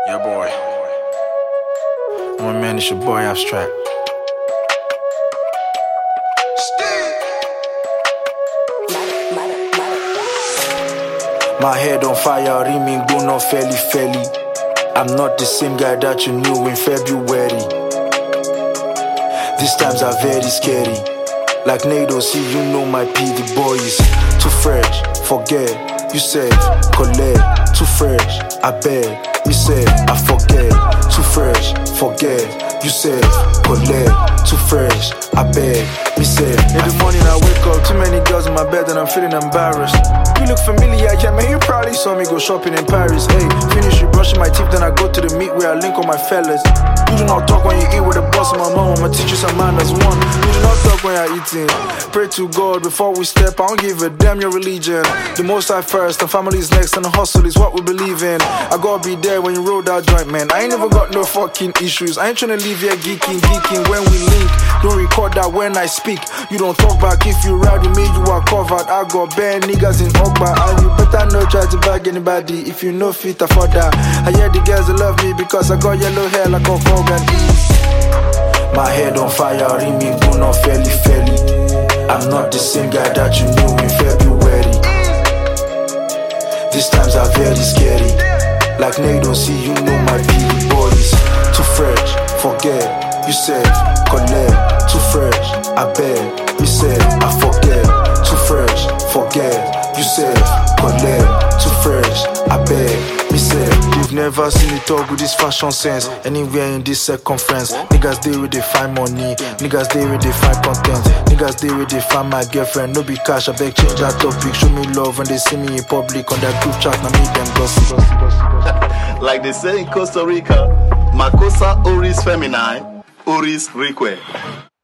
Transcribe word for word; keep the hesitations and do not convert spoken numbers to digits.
Yeah, boy. My man, it's your boy Abstract. My head on fire, rimming go no fairly fairly. I'm not the same guy that you knew in February. These times are very scary. Like Nado, see you know my P, the boy is too fresh, forget, you said, collect, too fresh, I beg, me said, I forget, too fresh, forget, you said, collect, too fresh, I beg, me said. In the morning I wake up, too many girls in my bed and I'm feeling embarrassed. You look familiar, yeah man, you probably saw me go shopping in Paris. Hey, finish you brushing my teeth, then I go to the meet where I link on my fellas. You do not talk when you eat with the boss of my mom, I'ma teach you some manners. One, you do not talk when you're eating. Pray to God before we step, I don't give a damn your religion. The most I first, the family's next, and the hustle is what we believe in. I gotta be there when you roll that joint, man. I ain't never got no fucking issues. I ain't tryna leave here geeking, geeking when we link. Don't record that when I speak. You don't talk back if you ride with me, you are covered. I got bad niggas in Ogba, and you better not try to bag anybody if you know fit afford that. I hear the girls that love me because I got yellow hair like a frog and E. My head on fire, rimming go no fairly fairly. I'm not the same guy that you knew in February. These times are very scary. Like Nado, see you know my P, the boys too fresh, forget, you said, collect, too fresh, I beg, me said, I forget, too fresh, forget, you said, collect, too fresh, I beg, me said. You've never seen me talk with this fashion sense anywhere in this circumference. Niggas they where they find money, niggas they where they find content, niggas they where they find my girlfriend. No be cash, I beg change that topic. Show me love when they see me in public on that group chat, now me them gossip. Like they say in Costa Rica, Makosa oris feminine, oris reque.